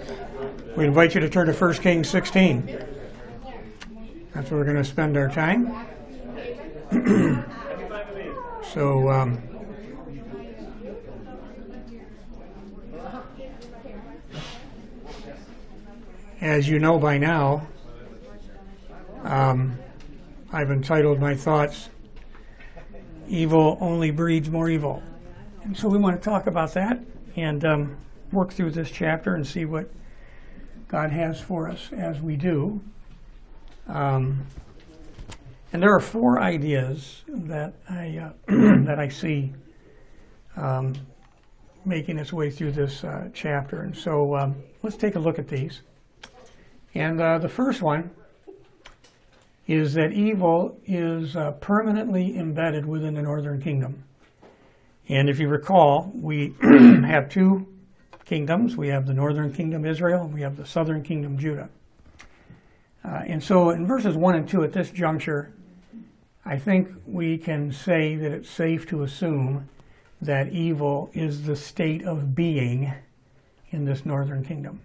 We invite you to turn to 1 Kings 16. That's where we're going to spend our time. So, as you know by now, I've entitled my thoughts, Evil Only Breeds More Evil. And so we want to talk about that and work through this chapter and see what God has for us as we do. And there are four ideas that I that I see making its way through this chapter. And so let's take a look at these. And the first one is that evil is permanently embedded within the northern kingdom. And if you recall, we have two kingdoms. We have the northern kingdom, Israel, and we have the southern kingdom, Judah. And so in verses 1 and 2 at this juncture, I think we can say that it's safe to assume that evil is the state of being in this northern kingdom.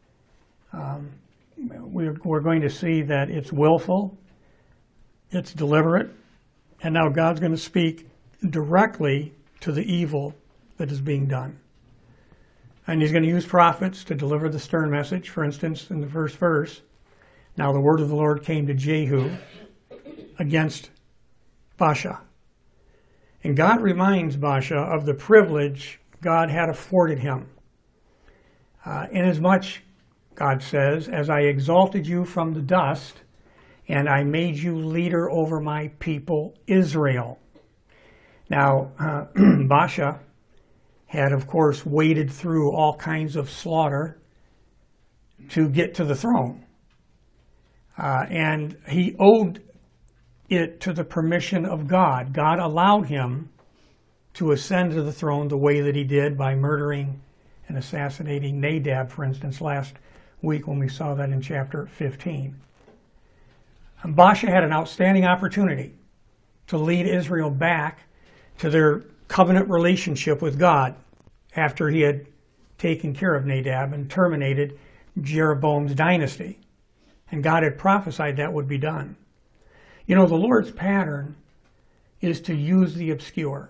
We're going to see that it's willful, it's deliberate, and now God's going to speak directly to the evil that is being done. And he's going to use prophets to deliver the stern message. For instance, in the first verse, now the word of the Lord came to Jehu against Baasha. And God reminds Baasha of the privilege God had afforded him. Inasmuch, God says, as I exalted you from the dust, and I made you leader over my people Israel. Now, Baasha had, of course, waded through all kinds of slaughter to get to the throne. And he owed it to the permission of God. God allowed him to ascend to the throne the way that he did by murdering and assassinating Nadab, for instance, last week when we saw that in chapter 15. And Baasha had an outstanding opportunity to lead Israel back to their covenant relationship with God after he had taken care of Nadab and terminated Jeroboam's dynasty. And God had prophesied that would be done. You know, the Lord's pattern is to use the obscure,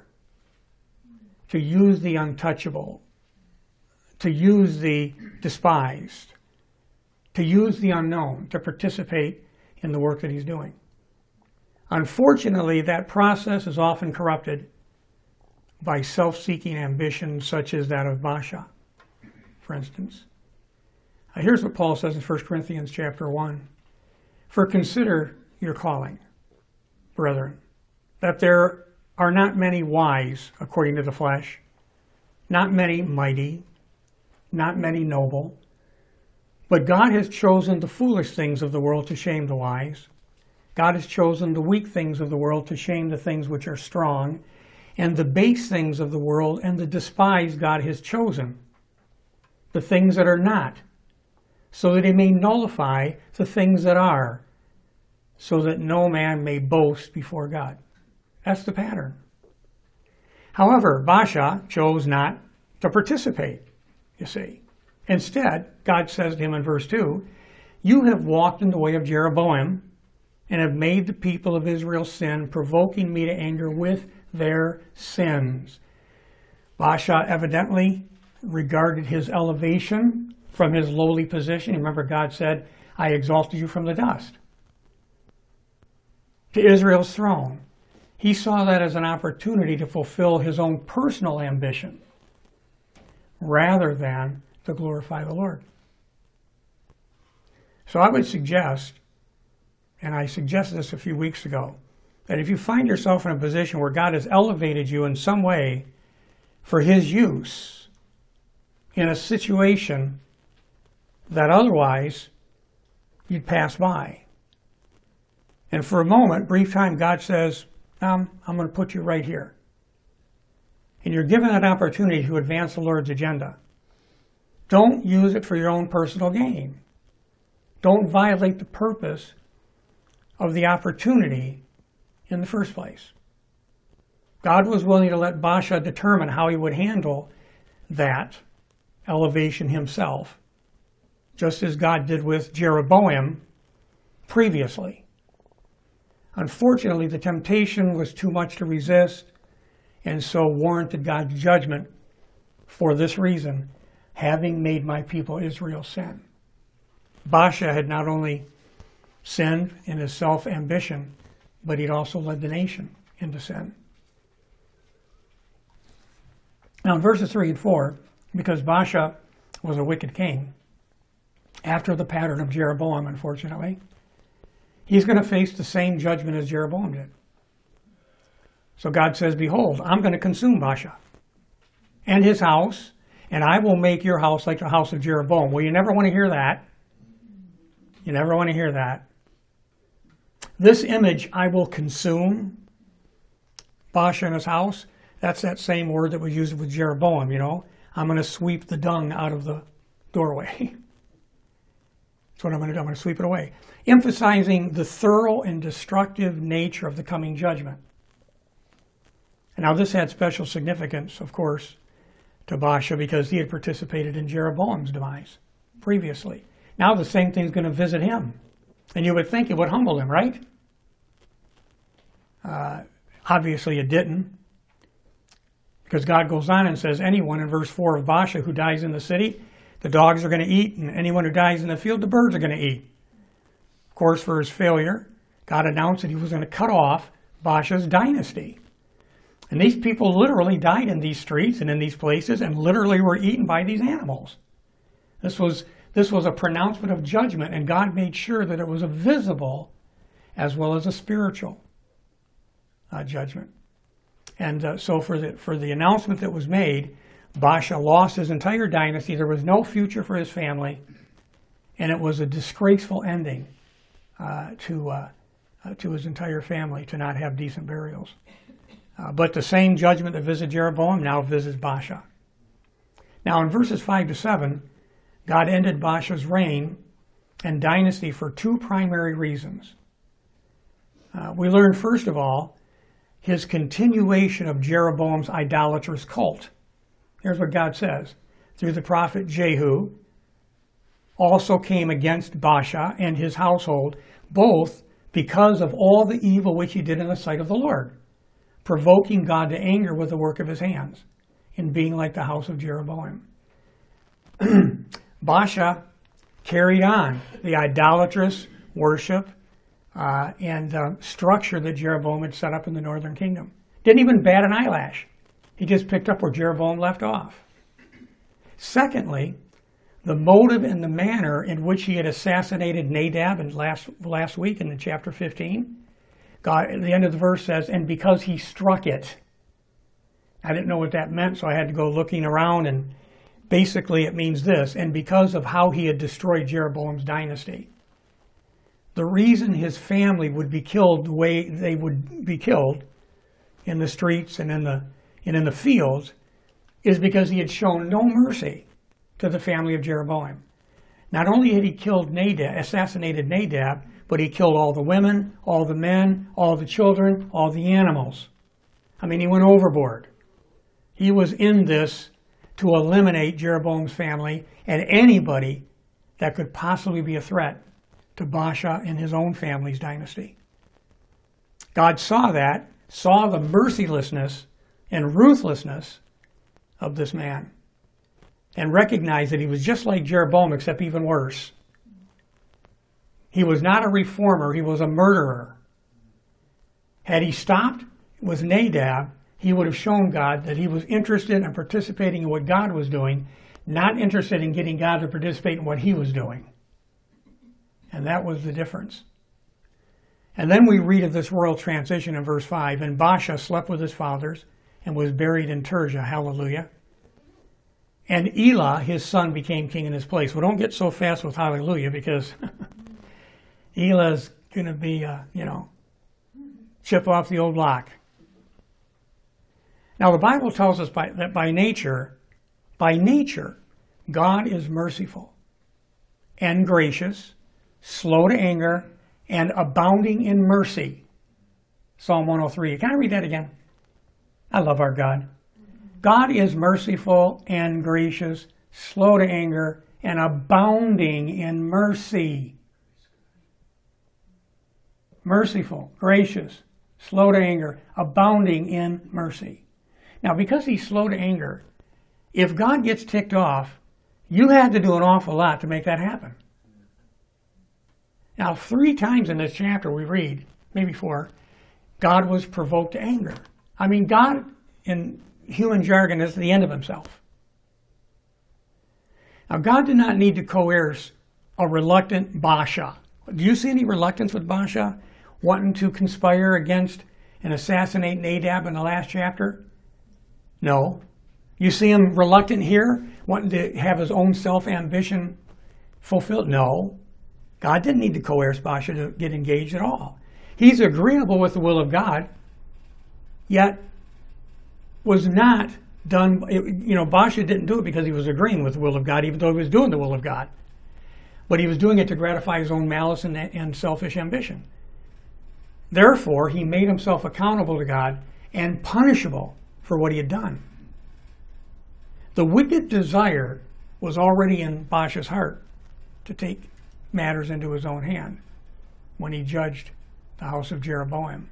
to use the untouchable, to use the despised, to use the unknown, to participate in the work that he's doing. Unfortunately, that process is often corrupted by self-seeking ambitions such as that of Baasha, for instance. Here's what Paul says in 1 Corinthians chapter 1. For consider your calling, brethren, that there are not many wise according to the flesh, not many mighty, not many noble, but God has chosen the foolish things of the world to shame the wise. God has chosen the weak things of the world to shame the things which are strong, and the base things of the world and the despised God has chosen, the things that are not, so that he may nullify the things that are, so that no man may boast before God. That's the pattern. However, Baasha chose not to participate, you see. Instead, God says to him in verse 2, you have walked in the way of Jeroboam and have made the people of Israel sin, provoking me to anger with their sins. Baasha evidently regarded his elevation from his lowly position. Remember, God said, I exalted you from the dust to Israel's throne. He saw that as an opportunity to fulfill his own personal ambition rather than to glorify the Lord. So I would suggest, and I suggested this a few weeks ago, that if you find yourself in a position where God has elevated you in some way for his use in a situation that otherwise you'd pass by, and for a moment, brief time, God says, I'm going to put you right here. And you're given that opportunity to advance the Lord's agenda. Don't use it for your own personal gain. Don't violate the purpose of the opportunity in the first place. God was willing to let Baasha determine how he would handle that elevation himself just as God did with Jeroboam previously. Unfortunately, the temptation was too much to resist, and so warranted God's judgment for this reason, having made my people Israel sin. Baasha had not only sinned in his self-ambition, but he'd also led the nation into sin. Now in verses 3 and 4, because Baasha was a wicked king, after the pattern of Jeroboam, unfortunately, he's going to face the same judgment as Jeroboam did. So God says, behold, I'm going to consume Baasha and his house, and I will make your house like the house of Jeroboam. Well, you never want to hear that. You never want to hear that. This image, I will consume Baasha and his house, that's that same word that was used with Jeroboam, you know. I'm going to sweep the dung out of the doorway. That's what I'm going to do. I'm going to sweep it away. Emphasizing the thorough and destructive nature of the coming judgment. And now this had special significance, of course, to Baasha because he had participated in Jeroboam's demise previously. Now the same thing's going to visit him. And you would think it would humble him, right? Obviously it didn't. Because God goes on and says, anyone in verse 4 of Baasha who dies in the city, the dogs are going to eat, and anyone who dies in the field, the birds are going to eat. Of course, for his failure, God announced that he was going to cut off Baasha's dynasty. And these people literally died in these streets and in these places and literally were eaten by these animals. This was a pronouncement of judgment, and God made sure that it was a visible as well as a spiritual judgment. And so for the announcement that was made, Baasha lost his entire dynasty. There was no future for his family, and it was a disgraceful ending to his entire family to not have decent burials. But the same judgment that visited Jeroboam now visits Baasha. Now in verses 5 to 7, God ended Baasha's reign and dynasty for two primary reasons. We learn, first of all, his continuation of Jeroboam's idolatrous cult. Here's what God says. Through the prophet Jehu, also came against Baasha and his household, both because of all the evil which he did in the sight of the Lord, provoking God to anger with the work of his hands, in being like the house of Jeroboam. Baasha carried on the idolatrous worship and structure that Jeroboam had set up in the northern kingdom. Didn't even bat an eyelash. He just picked up where Jeroboam left off. Secondly, the motive and the manner in which he had assassinated Nadab in last week in chapter 15. God, at the end of the verse says, and because he struck it. I didn't know what that meant, so I had to go looking around, and basically it means this, and because of how he had destroyed Jeroboam's dynasty. The reason his family would be killed the way they would be killed in the streets and in the fields is because he had shown no mercy to the family of Jeroboam. Not only had he assassinated Nadab, but he killed all the women, all the men, all the children, all the animals. I mean, he went overboard. He was in this to eliminate Jeroboam's family and anybody that could possibly be a threat to Baasha and his own family's dynasty. God saw that, saw the mercilessness and ruthlessness of this man, and recognized that he was just like Jeroboam, except even worse. He was not a reformer, he was a murderer. Had he stopped with Nadab, he would have shown God that he was interested in participating in what God was doing, not interested in getting God to participate in what he was doing. And that was the difference. And then we read of this royal transition in verse 5, and Baasha slept with his fathers and was buried in Tirzah. Hallelujah. And Elah, his son, became king in his place. Well, don't get so fast with hallelujah, because Elah's going to be, chip off the old block. Now, the Bible tells us that by nature, God is merciful and gracious, slow to anger, and abounding in mercy. Psalm 103. Can I read that again? I love our God. God is merciful and gracious, slow to anger, and abounding in mercy. Merciful, gracious, slow to anger, abounding in mercy. Now, because he's slow to anger, if God gets ticked off, you had to do an awful lot to make that happen. Now, 3 times in this chapter we read, maybe 4, God was provoked to anger. I mean, God, in human jargon, is the end of himself. Now, God did not need to coerce a reluctant Baasha. Do you see any reluctance with Baasha wanting to conspire against and assassinate Nadab in the last chapter? No. You see him reluctant here, wanting to have his own self-ambition fulfilled? No. God didn't need to coerce Baasha to get engaged at all. He's agreeable with the will of God, yet was not done. Baasha didn't do it because he was agreeing with the will of God, even though he was doing the will of God. But he was doing it to gratify his own malice and selfish ambition. Therefore, he made himself accountable to God and punishable for what he had done. The wicked desire was already in Baasha's heart to take matters into his own hand when he judged the house of Jeroboam.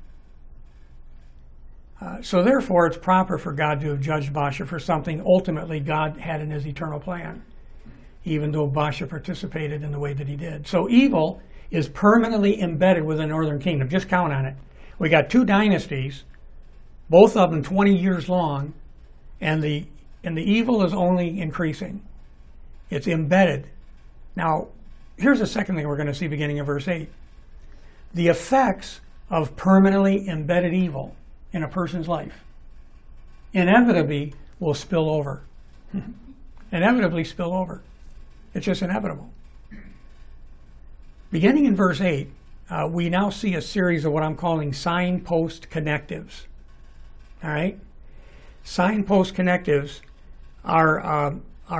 So therefore, it's proper for God to have judged Baasha for something ultimately God had in his eternal plan, even though Baasha participated in the way that he did. So evil is permanently embedded within the northern kingdom. Just count on it. We got 2 dynasties, both of them 20 years long, and the evil is only increasing. It's embedded. Now, here's the second thing we're going to see beginning in verse 8. The effects of permanently embedded evil in a person's life inevitably will spill over. Inevitably spill over. It's just inevitable. Beginning in verse 8, we now see a series of what I'm calling signpost connectives. All right? Signpost connectives are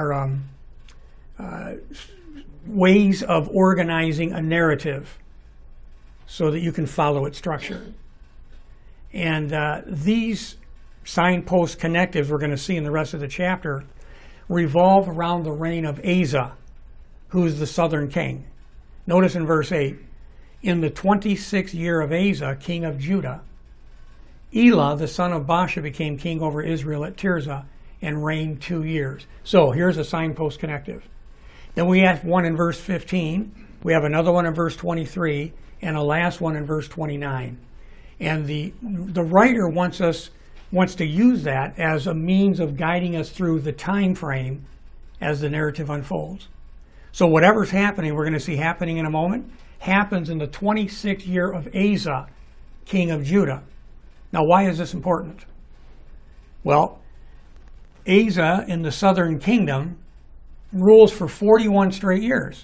ways of organizing a narrative so that you can follow its structure. And these signpost connectives we're going to see in the rest of the chapter revolve around the reign of Asa, who is the southern king. Notice in verse 8, in the 26th year of Asa, king of Judah, Elah, the son of Baasha, became king over Israel at Tirzah and reigned 2 years. So here's a signpost connective. Then we have one in verse 15, we have another one in verse 23, and a last one in verse 29. And the writer wants to use that as a means of guiding us through the time frame as the narrative unfolds. So whatever's happening, we're going to see happening in a moment, happens in the 26th year of Asa, king of Judah. Now, why is this important? Well, Asa in the southern kingdom rules for 41 straight years.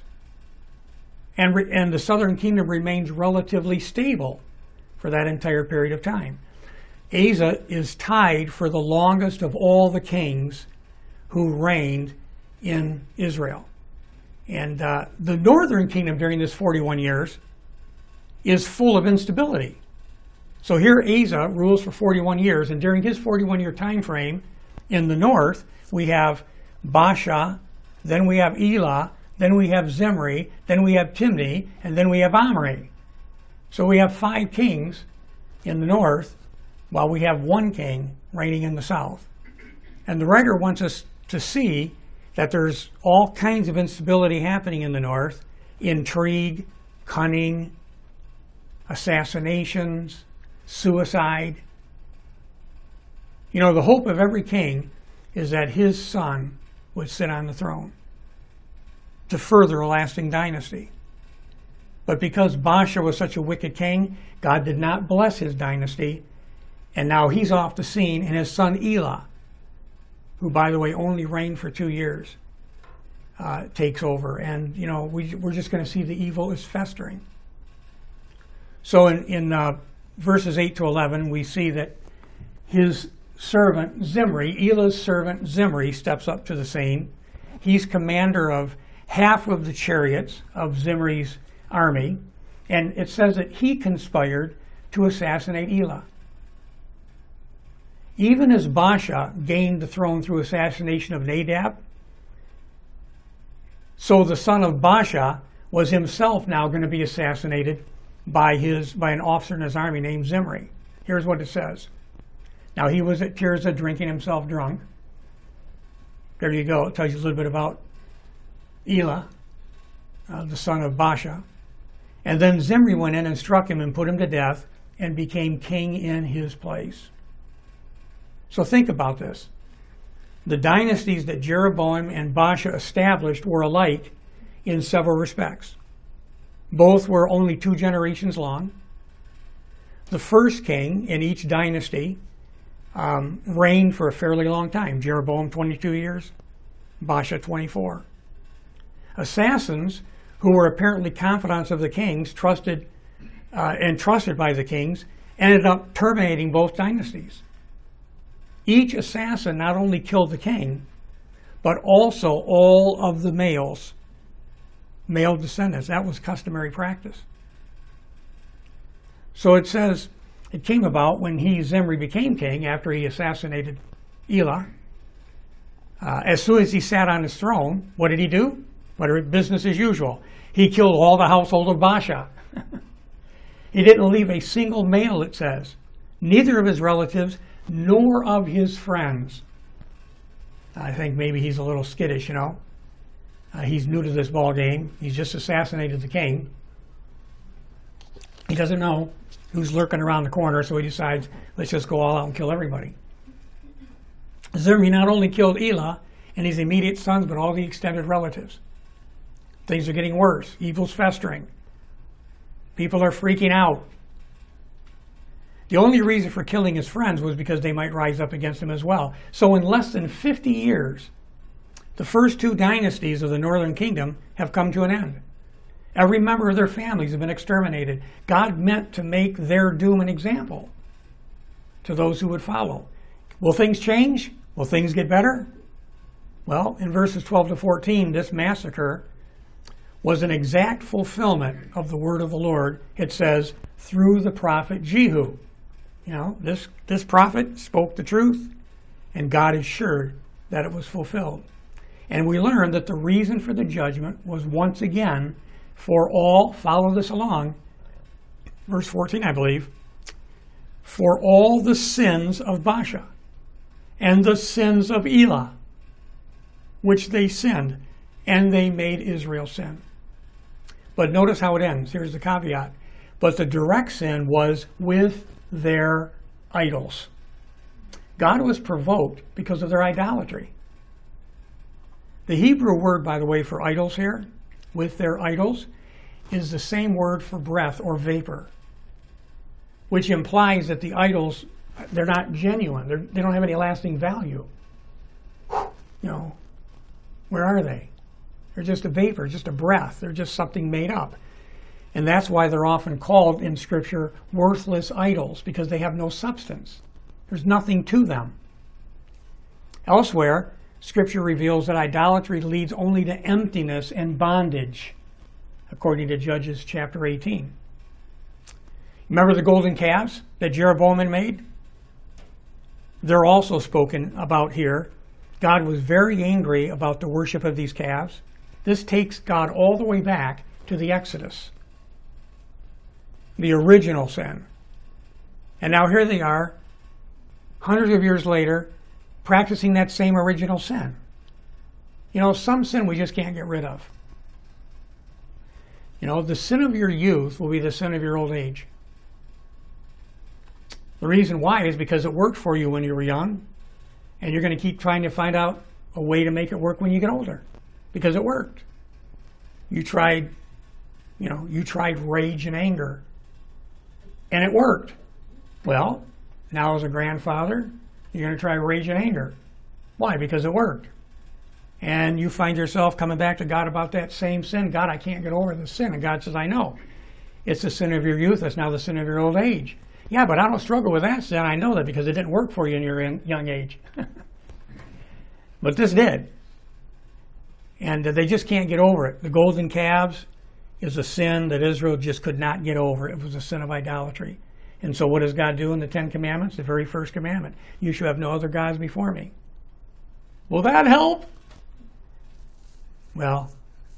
And the southern kingdom remains relatively stable for that entire period of time. Asa is tied for the longest of all the kings who reigned in Israel. And the northern kingdom during this 41 years is full of instability. So here Asa rules for 41 years, and during his 41-year time frame in the north, we have Baasha, then we have Elah, then we have Zimri, then we have Timni, and then we have Omri. So we have 5 kings in the north, while we have 1 king reigning in the south. And the writer wants us to see that there's all kinds of instability happening in the north: intrigue, cunning, assassinations, suicide. You know, the hope of every king is that his son would sit on the throne to further a lasting dynasty. But because Baasha was such a wicked king, God did not bless his dynasty, and now he's off the scene, and his son Elah, who, by the way, only reigned for 2 years, takes over. And, you know, we're just going to see the evil is festering. So in verses 8 to 11, we see that his servant Zimri, Elah's servant Zimri, steps up to the scene. He's commander of half of the chariots of Zimri's army, and it says that he conspired to assassinate Elah. Even as Baasha gained the throne through assassination of Nadab, So the son of Baasha was himself now going to be assassinated by an officer in his army named Zimri. Here's what it says. Now he was at Tirzah drinking himself drunk. There you go. It tells you a little bit about Elah, the son of Baasha. And then Zimri went in and struck him and put him to death and became king in his place. So think about this. The dynasties that Jeroboam and Baasha established were alike in several respects. Both were only 2 generations long. The first king in each dynasty reigned for a fairly long time. Jeroboam 22 years, Baasha 24. Assassins who were apparently confidants of the kings, trusted by the kings, ended up terminating both dynasties. Each assassin not only killed the king, but also all of the male descendants. That was customary practice. So it says, it came about when Zimri became king after he assassinated Elah. As soon as he sat on his throne, what did he do? Business as usual. He killed all the household of Baasha. He didn't leave a single male, it says. Neither of his relatives, nor of his friends. I think maybe he's a little skittish, you know. He's new to this ball game. He's just assassinated the king. He doesn't know who's lurking around the corner, so he decides, let's just go all out and kill everybody. Zimri not only killed Elah and his immediate sons, but all the extended relatives. Things are getting worse. Evil's festering. People are freaking out. The only reason for killing his friends was because they might rise up against him as well. So in less than 50 years, the first 2 dynasties of the northern kingdom have come to an end. Every member of their families have been exterminated. God meant to make their doom an example to those who would follow. Will things change? Will things get better? Well, in verses 12 to 14, this massacre was an exact fulfillment of the word of the Lord. It says, through the prophet Jehu. You know, this prophet spoke the truth, and God assured that it was fulfilled. And we learned that the reason for the judgment was once again for all, follow this along, verse 14, I believe, for all the sins of Baasha and the sins of Elah, which they sinned, and they made Israel sin. But notice how it ends. Here's the caveat. But the direct sin was with their idols. God was provoked because of their idolatry. The Hebrew word, by the way, for idols here, with their idols, is the same word for breath or vapor, which implies that the idols, they're not genuine. They don't have any lasting value. You know, where are they? They're just a vapor, just a breath. They're just something made up. And that's why they're often called in Scripture worthless idols, because they have no substance. There's nothing to them. Elsewhere, Scripture reveals that idolatry leads only to emptiness and bondage, according to Judges chapter 18. Remember the golden calves that Jeroboam made? They're also spoken about here. God was very angry about the worship of these calves. This takes God all the way back to the Exodus, the original sin. And now here they are, hundreds of years later, practicing that same original sin. You know, some sin we just can't get rid of. You know, the sin of your youth will be the sin of your old age. The reason why is because it worked for you when you were young, and you're going to keep trying to find out a way to make it work when you get older, because it worked. You tried rage and anger, and it worked. Well, now as a grandfather, you're going to try rage and anger. Why? Because it worked. And you find yourself coming back to God about that same sin. God, I can't get over this sin. And God says, I know. It's the sin of your youth. It's now the sin of your old age. Yeah, but I don't struggle with that sin. I know that because it didn't work for you in your young age. But this did. And they just can't get over it. The golden calves is a sin that Israel just could not get over. It was a sin of idolatry. And so what does God do in the 10 Commandments? The very first commandment. You shall have no other gods before me. Will that help? Well,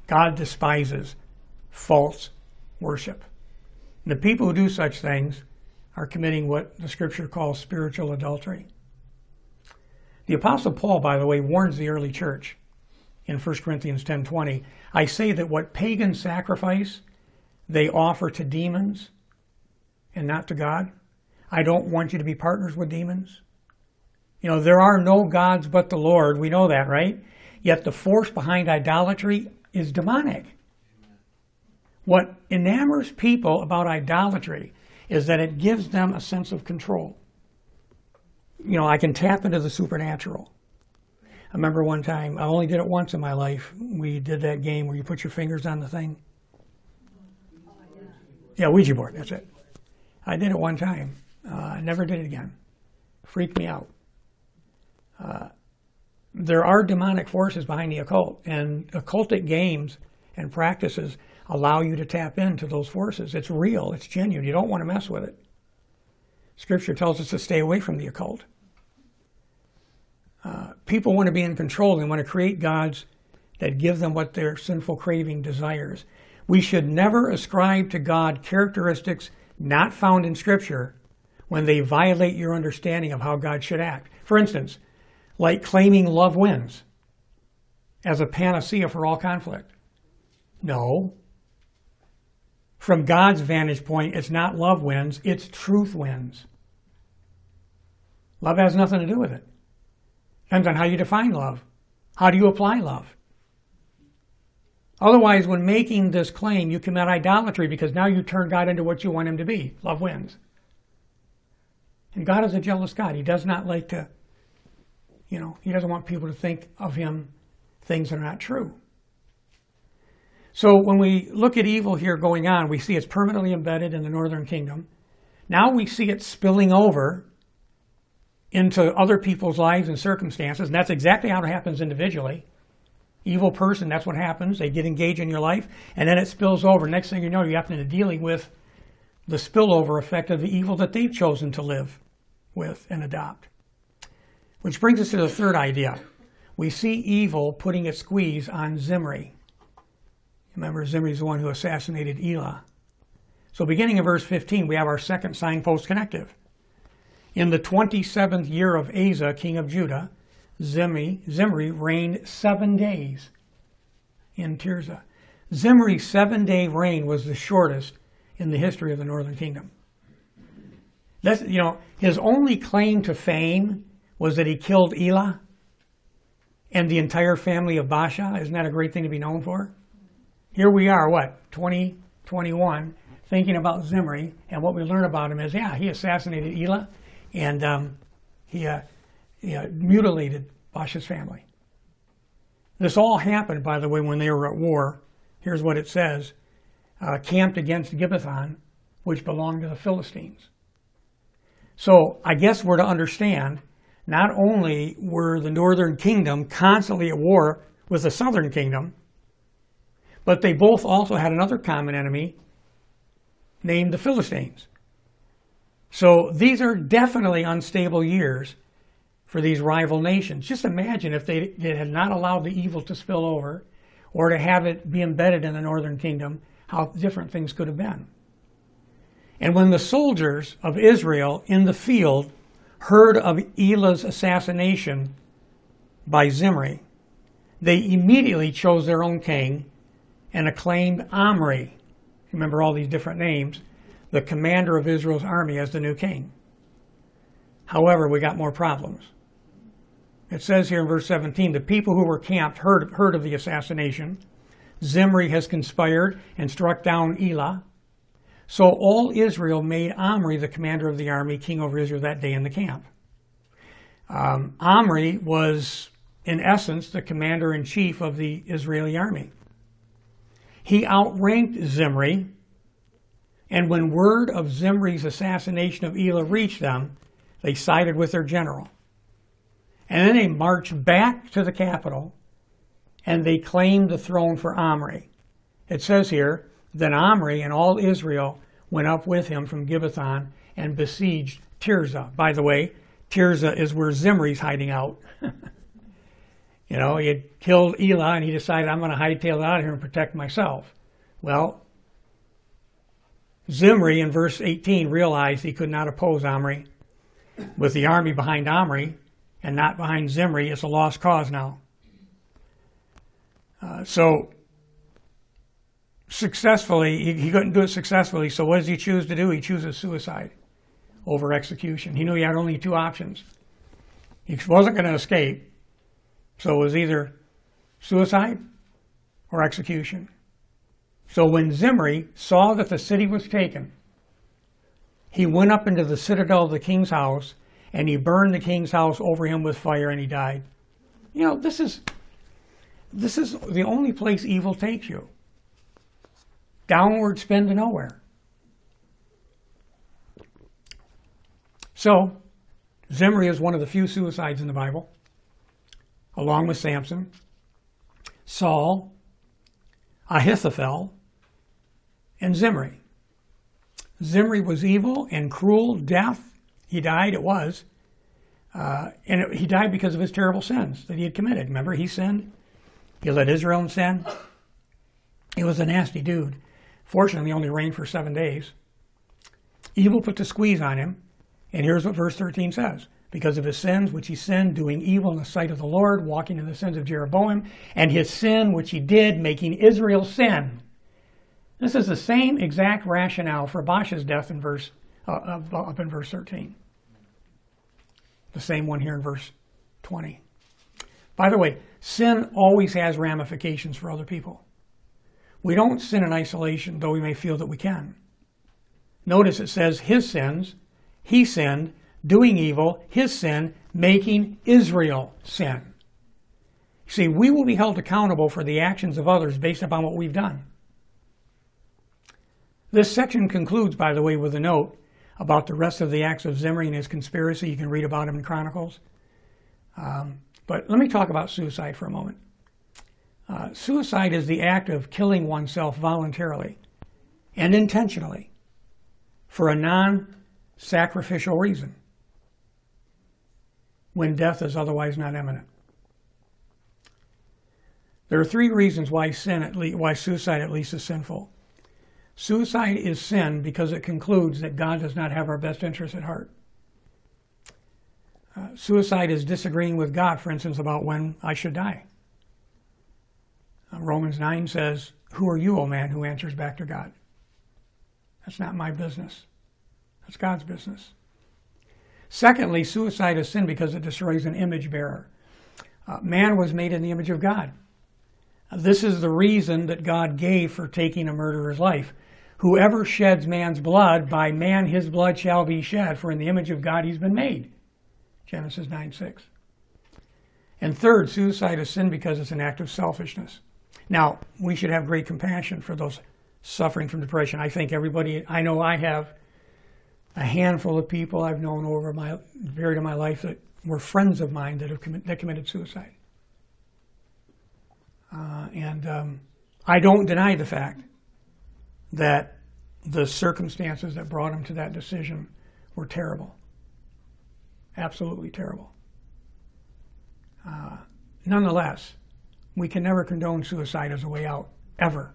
God despises false worship. The people who do such things are committing what the Scripture calls spiritual adultery. The Apostle Paul, by the way, warns the early church in 1 Corinthians 10:20. I say that what pagans sacrifice, they offer to demons and not to God. I don't want you to be partners with demons. You know, there are no gods but the Lord. We know that, right? Yet the force behind idolatry is demonic. What enamors people about idolatry is that it gives them a sense of control. You know, I can tap into the supernatural. I remember one time, I only did it once in my life, we did that game where you put your fingers on the thing. Yeah, Ouija board, that's it. I did it one time. I never did it again. Freaked me out. There are demonic forces behind the occult, and occultic games and practices allow you to tap into those forces. It's real, it's genuine. You don't want to mess with it. Scripture tells us to stay away from the occult. People want to be in control. They want to create gods that give them what their sinful craving desires. We should never ascribe to God characteristics not found in Scripture when they violate your understanding of how God should act. For instance, like claiming love wins as a panacea for all conflict. No. From God's vantage point, it's not love wins, it's truth wins. Love has nothing to do with it. Depends on how you define love. How do you apply love? Otherwise, when making this claim, you commit idolatry because now you turn God into what you want him to be. Love wins. And God is a jealous God. He does not like to, he doesn't want people to think of him things that are not true. So when we look at evil here going on, we see it's permanently embedded in the northern kingdom. Now we see it spilling over into other people's lives and circumstances, and that's exactly how it happens individually. Evil person, that's what happens. They get engaged in your life, and then it spills over. Next thing you know, you're having to dealing with the spillover effect of the evil that they've chosen to live with and adopt. Which brings us to the third idea. We see evil putting its squeeze on Zimri. Remember, Zimri is the one who assassinated Elah. So beginning in verse 15, we have our second signpost connective. In the 27th year of Asa, king of Judah, Zimri reigned 7 days in Tirzah. Zimri's 7-day reign was the shortest in the history of the northern kingdom. That's, his only claim to fame was that he killed Elah and the entire family of Baasha. Isn't that a great thing to be known for? Here we are, 2021, thinking about Zimri, and what we learn about him is, he assassinated Elah, and he mutilated Baasha's family. This all happened, by the way, when they were at war. Here's what it says, camped against Gibbethon, which belonged to the Philistines. So I guess we're to understand, not only were the northern kingdom constantly at war with the southern kingdom, but they both also had another common enemy named the Philistines. So these are definitely unstable years for these rival nations. Just imagine if they had not allowed the evil to spill over or to have it be embedded in the northern kingdom, how different things could have been. And when the soldiers of Israel in the field heard of Elah's assassination by Zimri, they immediately chose their own king and acclaimed Omri, remember all these different names, the commander of Israel's army, as the new king. However, we got more problems. It says here in verse 17, the people who were camped heard of the assassination. Zimri has conspired and struck down Elah. So all Israel made Omri the commander of the army, king over Israel that day in the camp. Omri was, in essence, the commander-in-chief of the Israeli army. He outranked Zimri, and when word of Zimri's assassination of Elah reached them, they sided with their general. And then they marched back to the capital, and they claimed the throne for Omri. It says here, then Omri and all Israel went up with him from Gibbethon and besieged Tirzah. By the way, Tirzah is where Zimri's hiding out. You know, he had killed Elah and he decided, I'm going to hightail it out of here and protect myself. Well, Zimri in verse 18 realized he could not oppose Omri. With the army behind Omri and not behind Zimri, it's a lost cause now. So successfully, he couldn't do it successfully, so what does he choose to do? He chooses suicide over execution. He knew he had only two options. He wasn't going to escape, so it was either suicide or execution. So when Zimri saw that the city was taken, he went up into the citadel of the king's house, and he burned the king's house over him with fire, and he died. You know, this is the only place evil takes you. Downward spin to nowhere. So, Zimri is one of the few suicides in the Bible, along with Samson, Saul, Ahithophel, and Zimri. Zimri was evil and cruel. Death, he died, it was. He died because of his terrible sins that he had committed. Remember, he sinned. He let Israel sin. He was a nasty dude. Fortunately, he only reigned for 7 days. Evil put the squeeze on him. And here's what verse 13 says. Because of his sins, which he sinned, doing evil in the sight of the Lord, walking in the sins of Jeroboam, and his sin, which he did, making Israel sin. This is the same exact rationale for Baasha's death in up in verse 13. The same one here in verse 20. By the way, sin always has ramifications for other people. We don't sin in isolation, though we may feel that we can. Notice it says his sins, he sinned, doing evil, his sin, making Israel sin. See, we will be held accountable for the actions of others based upon what we've done. This section concludes, by the way, with a note about the rest of the acts of Zimri and his conspiracy. You can read about him in Chronicles. But let me talk about suicide for a moment. Suicide is the act of killing oneself voluntarily and intentionally for a non-sacrificial reason when death is otherwise not imminent. There are 3 reasons why suicide at least is sinful. Suicide is sin because it concludes that God does not have our best interests at heart. Suicide is disagreeing with God, for instance, about when I should die. Romans 9 says, "Who are you, O man, who answers back to God?" That's not my business. That's God's business. Secondly, suicide is sin because it destroys an image bearer. Man was made in the image of God. This is the reason that God gave for taking a murderer's life. Whoever sheds man's blood, by man his blood shall be shed, for in the image of God he's been made. Genesis 9:6. And third, suicide is sin because it's an act of selfishness. Now, we should have great compassion for those suffering from depression. I think everybody, I know I have a handful of people I've known over my period of my life that were friends of mine that committed suicide. I don't deny the fact that the circumstances that brought him to that decision were terrible. Absolutely terrible. Nonetheless, we can never condone suicide as a way out, ever.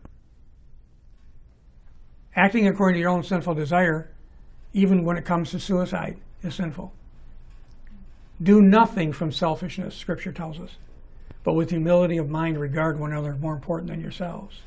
Acting according to your own sinful desire, even when it comes to suicide, is sinful. Do nothing from selfishness, Scripture tells us, but with humility of mind regard one another more important than yourselves.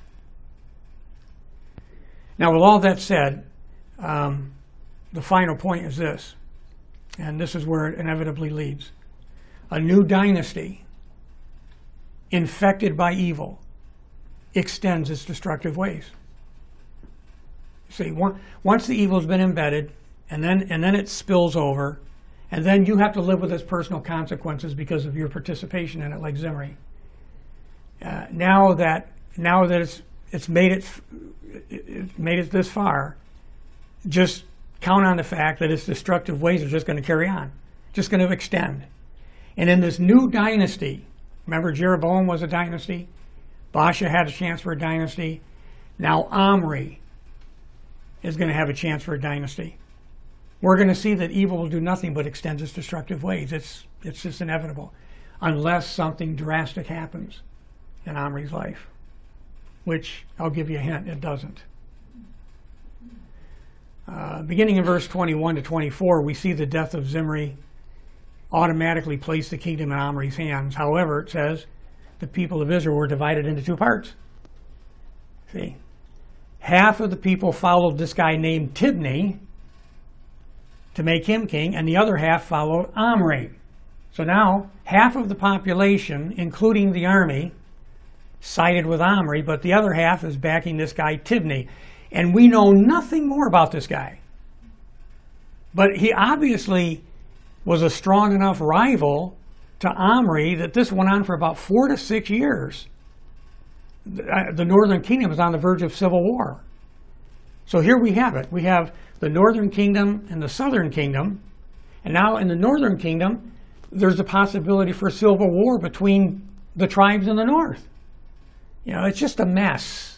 Now, with all that said, the final point is this, and this is where it inevitably leads. A new dynasty, infected by evil, extends its destructive ways. See, once the evil has been embedded, and then it spills over, and then you have to live with its personal consequences because of your participation in it, like Zimri. Now that it's made it this far, just count on the fact that its destructive ways are just going to carry on, just going to extend. And in this new dynasty, remember Jeroboam was a dynasty, Baasha had a chance for a dynasty, now Omri is going to have a chance for a dynasty. We're going to see that evil will do nothing but extend its destructive ways. It's just inevitable. unless something drastic happens in Omri's life, which I'll give you a hint, it doesn't. Beginning in verse 21 to 24, we see the death of Zimri automatically placed the kingdom in Omri's hands. However, it says the people of Israel were divided into two parts. See, half of the people followed this guy named Tibni to make him king, and the other half followed Omri. So now, half of the population, including the army, sided with Omri, but the other half is backing this guy Tibni. And we know nothing more about this guy. But he obviously was a strong enough rival to Omri that this went on for about 4 to 6 years. The northern kingdom was on the verge of civil war. So here we have it. We have the northern kingdom and the southern kingdom. And now in the northern kingdom, there's a possibility for civil war between the tribes in the north. You know, it's just a mess.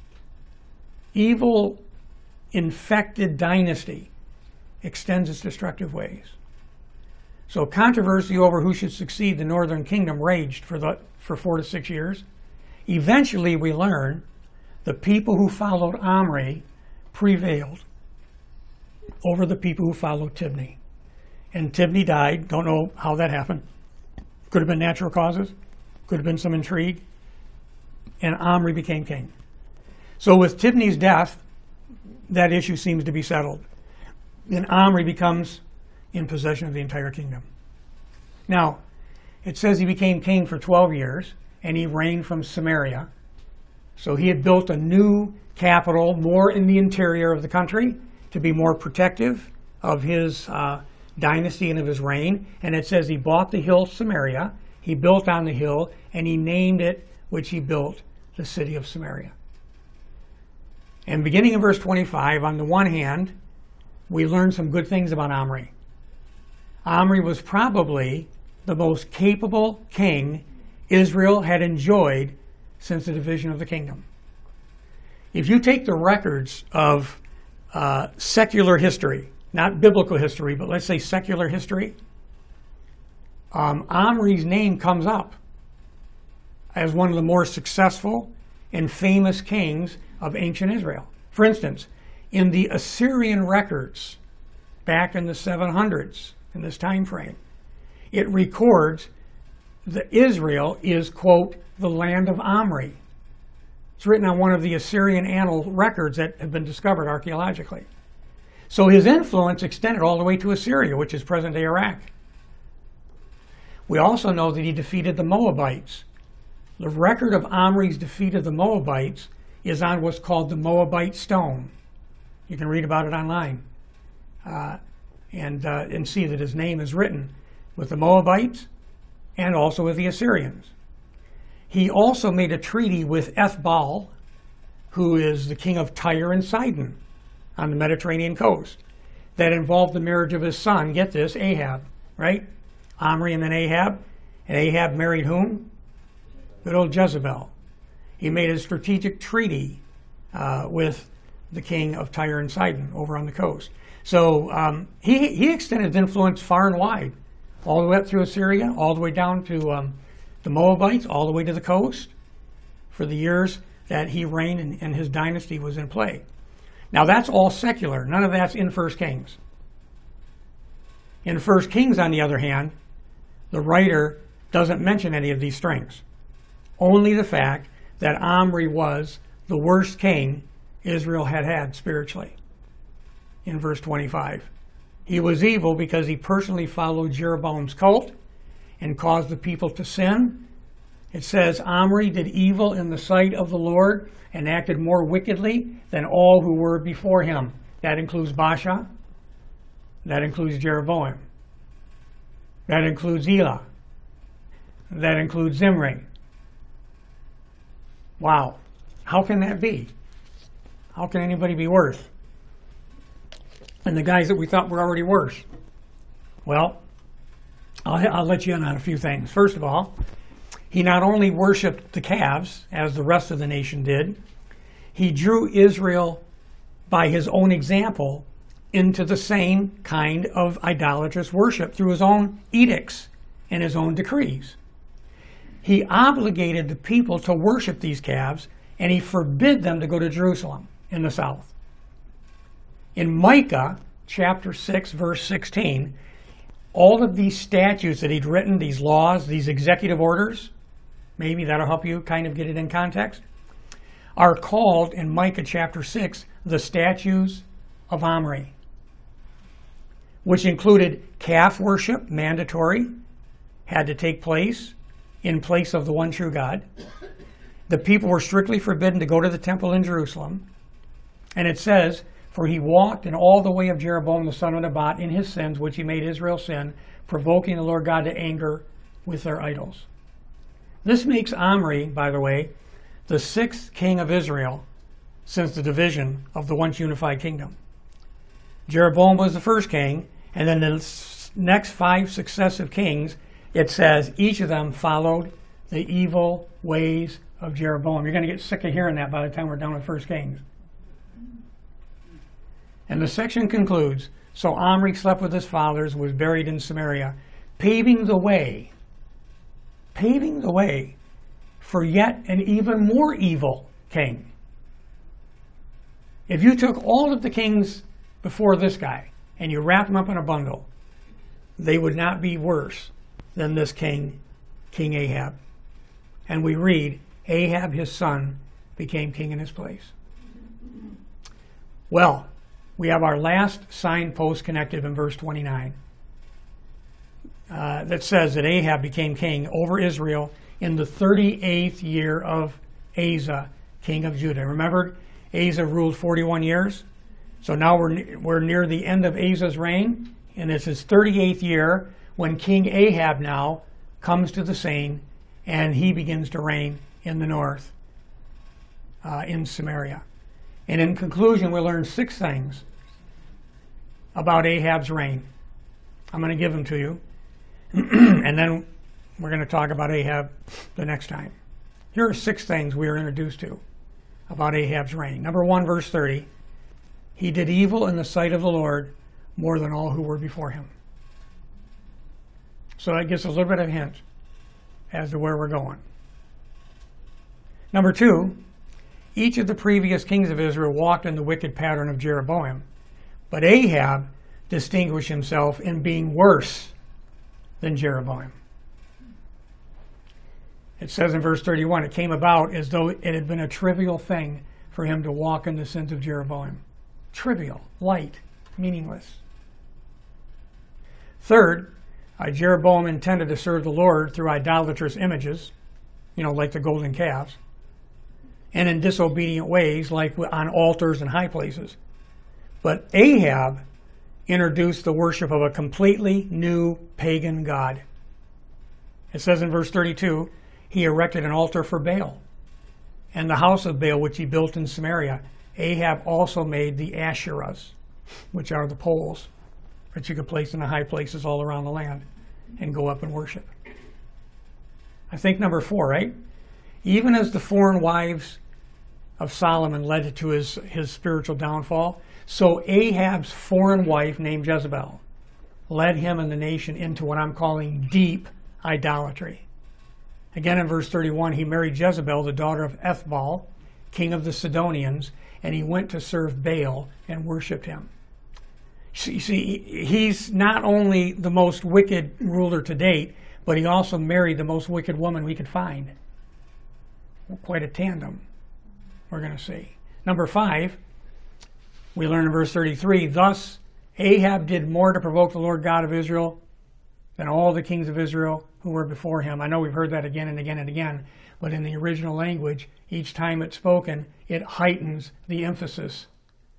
Evil, infected dynasty extends its destructive ways. So controversy over who should succeed the northern kingdom raged for 4 to 6 years. Eventually, we learn the people who followed Omri prevailed over the people who followed Tibni. And Tibni died. Don't know how that happened. Could have been natural causes. Could have been some intrigue. And Omri became king. So with Tibni's death, that issue seems to be settled. And Omri becomes in possession of the entire kingdom. Now, it says he became king for 12 years, and he reigned from Samaria. So he had built a new capital, more in the interior of the country, to be more protective of his dynasty and of his reign. And it says he bought the hill Samaria, he built on the hill, and he named it, which he built, the city of Samaria. And beginning in verse 25, on the one hand, we learn some good things about Omri. Omri was probably the most capable king Israel had enjoyed since the division of the kingdom. If you take the records of secular history, not biblical history, but let's say secular history, Omri's name comes up as one of the more successful and famous kings of ancient Israel. For instance, in the Assyrian records back in the 700s, in this time frame, it records that Israel is, quote, the land of Omri. It's written on one of the Assyrian annal records that have been discovered archaeologically. So his influence extended all the way to Assyria, which is present-day Iraq. We also know that he defeated the Moabites. The record of Omri's defeat of the Moabites is on what's called the Moabite Stone. You can read about it online and see that his name is written with the Moabites and also with the Assyrians. He also made a treaty with Ethbaal, who is the king of Tyre and Sidon on the Mediterranean coast, that involved the marriage of his son, get this, Ahab, right? Omri and then Ahab. And Ahab married whom? Good old Jezebel. He made a strategic treaty with the king of Tyre and Sidon over on the coast. So he extended his influence far and wide, all the way up through Assyria, all the way down to the Moabites, all the way to the coast, for the years that he reigned and his dynasty was in play. Now that's all secular. None of that's in 1 Kings. In 1 Kings, on the other hand, the writer doesn't mention any of these strengths. Only the fact that Omri was the worst king Israel had had spiritually. In verse 25, he was evil because he personally followed Jeroboam's cult and caused the people to sin. It says Omri did evil in the sight of the Lord and acted more wickedly than all who were before him. That includes Baasha. That includes Jeroboam. That includes Elah. That includes Zimri. Wow. How can that be? How can anybody be worse than the guys that we thought were already worse? Well, I'll let you in on a few things. First of all, he not only worshipped the calves, as the rest of the nation did, he drew Israel by his own example into the same kind of idolatrous worship through his own edicts. and his own decrees. He obligated the people to worship these calves, and he forbid them to go to Jerusalem in the south. In Micah chapter 6, verse 16, all of these statutes that he'd written, these laws, these executive orders, maybe that'll help you kind of get it in context, are called in Micah chapter 6 the statutes of Omri, which included calf worship, mandatory, had to take place in place of the one true God. The people were strictly forbidden to go to the temple in Jerusalem. And it says, for he walked in all the way of Jeroboam the son of Nebat in his sins, which he made Israel sin, provoking the Lord God to anger with their idols. This makes Omri, by the way, the sixth king of Israel since the division of the once unified kingdom. Jeroboam was the first king, and then the next 5 successive kings, it says each of them followed the evil ways of Jeroboam. You're going to get sick of hearing that by the time we're done with 1 Kings. And the section concludes, so Omri slept with his fathers, was buried in Samaria, paving the way for yet an even more evil king. If you took all of the kings before this guy and you wrapped them up in a bundle, they would not be worse than this king, King Ahab. And we read, Ahab, his son, became king in his place. Well, we have our last signpost connected in verse 29 that says that Ahab became king over Israel in the 38th year of Asa, king of Judah. Remember, Asa ruled 41 years. So now we're near the end of Asa's reign, and it's his 38th year when King Ahab now comes to the scene, and he begins to reign in the north, in Samaria. And in conclusion, we learn 6 things about Ahab's reign. I'm going to give them to you, and then we're going to talk about Ahab the next time. Here are 6 things we are introduced to about Ahab's reign. Number 1, verse 30. He did evil in the sight of the Lord more than all who were before him. So that gives us a little bit of a hint as to where we're going. Number 2, each of the previous kings of Israel walked in the wicked pattern of Jeroboam, but Ahab distinguished himself in being worse than Jeroboam. It says in verse 31, it came about as though it had been a trivial thing for him to walk in the sins of Jeroboam. Trivial, light, meaningless. Third, Jeroboam intended to serve the Lord through idolatrous images, like the golden calves, and in disobedient ways, like on altars and high places. But Ahab introduced the worship of a completely new pagan god. It says in verse 32, he erected an altar for Baal, and the house of Baal which he built in Samaria. Ahab also made the Asherahs, which are the poles that you could place in the high places all around the land and go up and worship. I think number 4, right? Even as the foreign wives of Solomon led to his spiritual downfall, so Ahab's foreign wife named Jezebel led him and the nation into what I'm calling deep idolatry. Again in verse 31, he married Jezebel, the daughter of Ethbaal, king of the Sidonians, and he went to serve Baal and worshipped him. You see, he's not only the most wicked ruler to date, but he also married the most wicked woman we could find. Quite a tandem, we're going to see. Number 5, we learn in verse 33, thus Ahab did more to provoke the Lord God of Israel than all the kings of Israel who were before him. I know we've heard that again and again and again, but in the original language, each time it's spoken, it heightens the emphasis.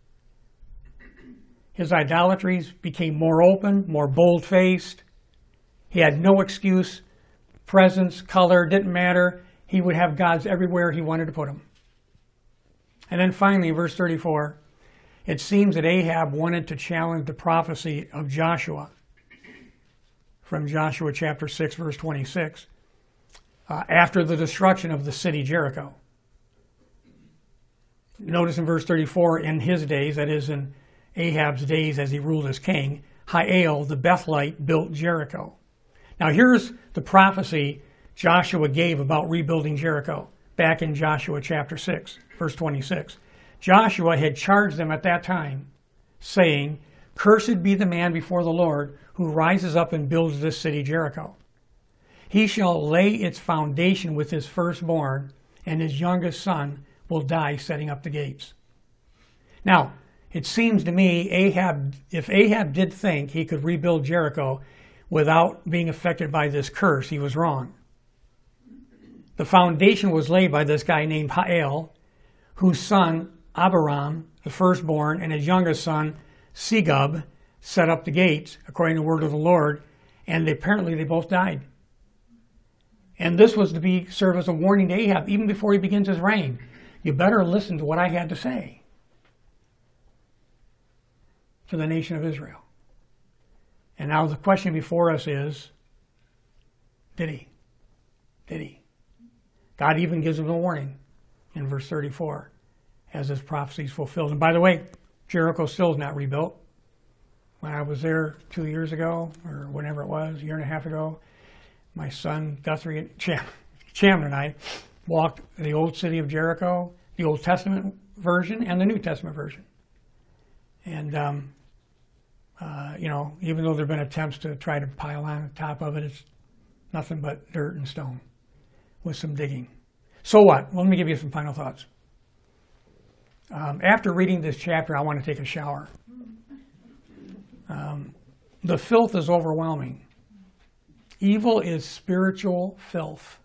His idolatries became more open, more bold-faced. He had no excuse. Presence, color, didn't matter. He would have gods everywhere he wanted to put them. And then finally, verse 34, it seems that Ahab wanted to challenge the prophecy of Joshua from Joshua chapter 6, verse 26, after the destruction of the city Jericho. Notice in verse 34, in his days, that is in Ahab's days as he ruled as king, Hiel the Bethelite built Jericho. Now here's the prophecy Joshua gave about rebuilding Jericho, back in Joshua chapter 6, verse 26. Joshua had charged them at that time, saying, "Cursed be the man before the Lord who rises up and builds this city Jericho. He shall lay its foundation with his firstborn, and his youngest son will die setting up the gates." Now, it seems to me if Ahab did think he could rebuild Jericho without being affected by this curse, he was wrong. The foundation was laid by this guy named Hael, whose son Abiram, the firstborn, and his youngest son Segub set up the gates according to the word of the Lord, and apparently they both died. And this was to serve as a warning to Ahab, even before he begins his reign. You better listen to what I had to say to the nation of Israel. And now the question before us is, did he? Did he? God even gives him a warning in verse 34 as his prophecy is fulfilled. And by the way, Jericho still is not rebuilt. When I was there 2 years ago, or whenever it was, a year and a half ago, my son Guthrie Chairman and I walked the old city of Jericho, the Old Testament version and the New Testament version. And, even though there have been attempts to try to pile on top of it, it's nothing but dirt and stone with some digging. So what? Well, let me give you some final thoughts. After reading this chapter, I want to take a shower. The filth is overwhelming. Evil is spiritual filth.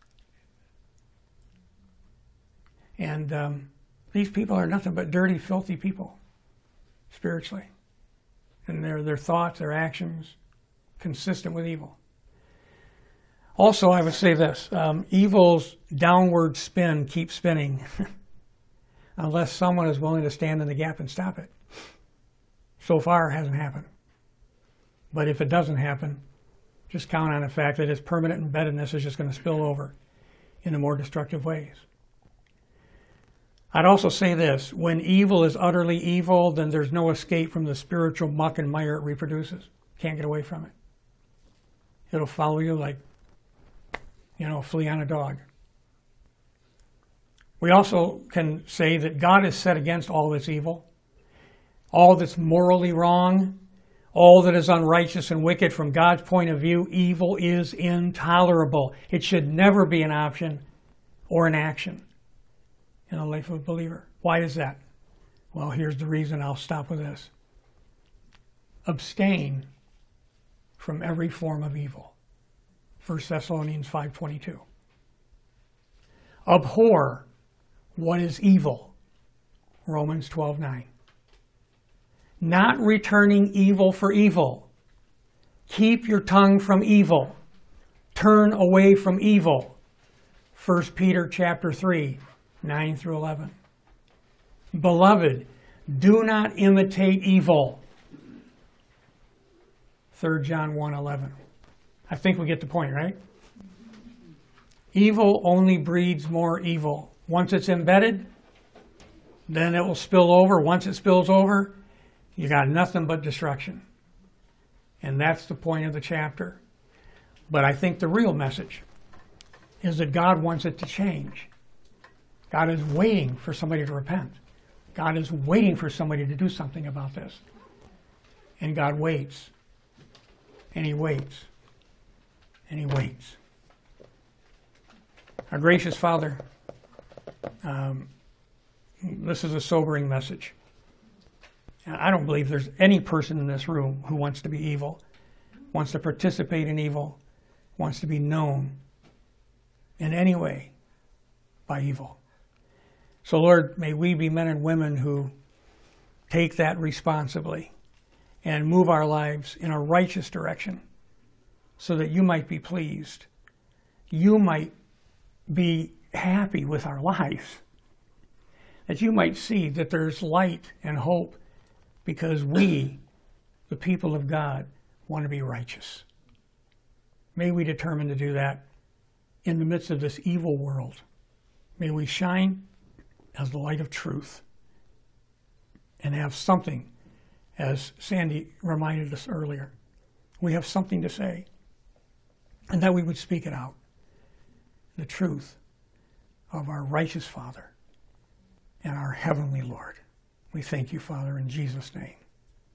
And these people are nothing but dirty, filthy people, spiritually. And their thoughts, their actions, consistent with evil. Also, I would say this, evil's downward spin keeps spinning unless someone is willing to stand in the gap and stop it. So far, it hasn't happened. But if it doesn't happen, just count on the fact that its permanent embeddedness is just going to spill over into more destructive ways. I'd also say this, when evil is utterly evil, then there's no escape from the spiritual muck and mire it reproduces. Can't get away from it. It'll follow you like, a flea on a dog. We also can say that God is set against all that's evil, all that's morally wrong, all that is unrighteous and wicked. From God's point of view, evil is intolerable. It should never be an option or an action in the life of a believer. Why is that? Well, here's the reason. I'll stop with this. Abstain from every form of evil. 1 Thessalonians 5:22. Abhor what is evil. Romans 12:9. Not returning evil for evil. Keep your tongue from evil. Turn away from evil. 1 Peter chapter 3, 9 through 11. Beloved, do not imitate evil. 3 John 1:11. I think we get the point, right? Evil only breeds more evil. Once it's embedded, then it will spill over. Once it spills over, you got nothing but destruction. And that's the point of the chapter. But I think the real message is that God wants it to change. God is waiting for somebody to repent. God is waiting for somebody to do something about this. And God waits. And He waits. And He waits. Our gracious Father, this is a sobering message. I don't believe there's any person in this room who wants to be evil, wants to participate in evil, wants to be known in any way by evil. So Lord, may we be men and women who take that responsibly and move our lives in a righteous direction so that you might be pleased. You might be happy with our lives. That you might see that there's light and hope because we, the people of God, want to be righteous. May we determine to do that in the midst of this evil world. May we shine as the light of truth and have something, as Sandy reminded us earlier, we have something to say. and that we would speak it out, the truth of our righteous Father and our heavenly Lord. We thank you, Father, in Jesus' name.